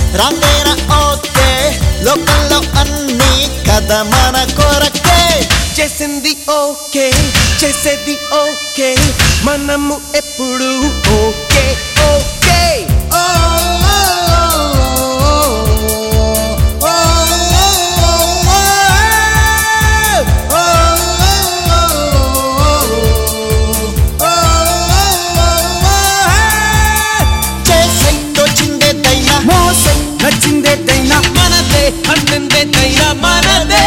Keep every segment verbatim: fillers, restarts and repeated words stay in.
రాంగైనా okay లోకంలో అన్ని కథ మన కొరకే చేసింది ఓకే చేసేది ఓకే మనము ఎప్పుడు ఓకే ఓకే ఓ నచ్చిందేదైనా మనదే అంటుందేదైనా మనదే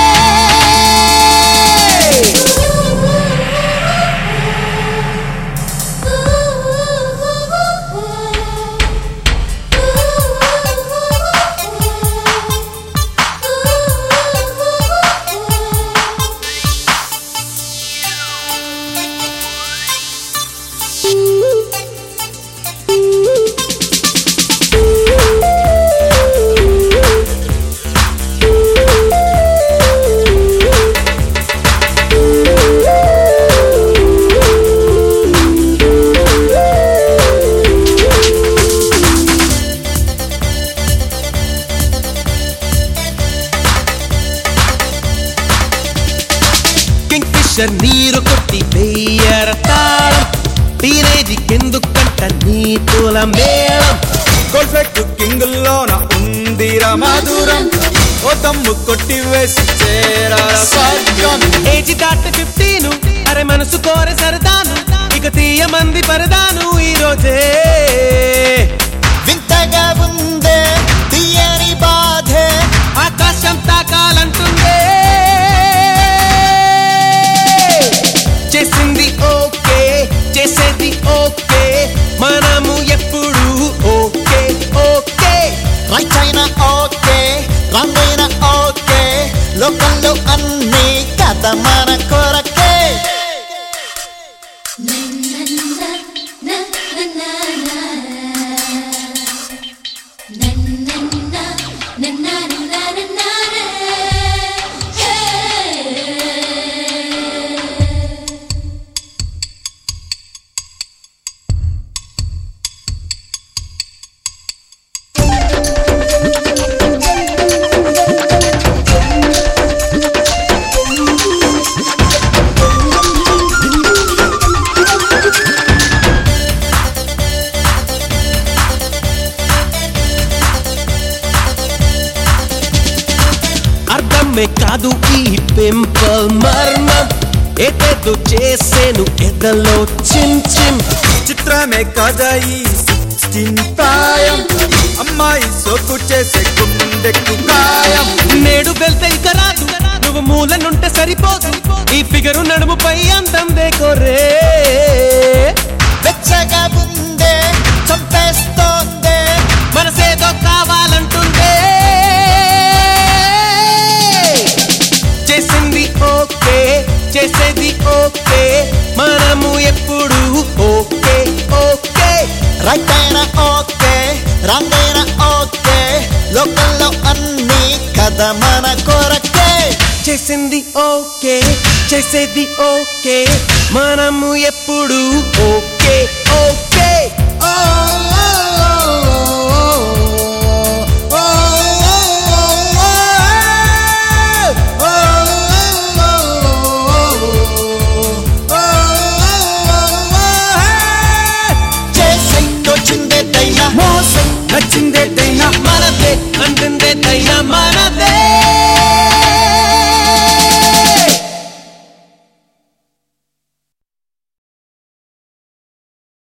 నీరు కొట్టి వెయ్యర తాళం టీనేజీకెందుకంట నీతుల మేళం కొల్ఫెట్టు కింగుల్లోన ఉందిరా మధురం ఓ తమ్ము కొట్టి వేసి చేరాల స్వర్గం ఏజీ దాటి ఫిఫ్టీను అరే మనసు కోరే సరదాను ఇక తీయ మంది పరదాను ఈ రోజే వింతగా ఉందే తీయని బాధే ఆకాశం తాకాలంటుందే చేసింది ఓకే చేసేది ఓకే మనము ఎప్పుడు ఓకే ఓకే రైట్ అయినా ఓకే రాంగ్ అయినా ఓకే లోకంలో అన్ని కథ మన కొరకే అర్థమే కాదు ఈ పింపుల్ మర్మం ఏదేదో చేసేను ఎదలో చిన్ చిన్ చిత్రమే కదా ఈ చింతాయం అమ్మాయి సోకు చేసే గుండెకు గాయం నేడు వెళ్తే ఇక రాదు నువ్వు మూలనుంటే సరిపోదు ఈ ఫిగరు నడుముపై అందం దేకోరే వెచ్చగా ఉందే చంపేస్తోందే మనసేదో కావాలంటుందే చేసింది ఓకే చేసేది ఓకే మనము ఎప్పుడు ఓకే ఓకే రైట్ అయినా ఓకే రాంగ్ అయినా ఓకే లోకంలో అన్ని కథ మన కొరకే చేసింది ఓకే చేసేది ఓకే మనము ఎప్పుడు ఓకే ఓకే ఓ చేసేదొచ్చిందేదైనా మోసం నచ్చిందేదైనా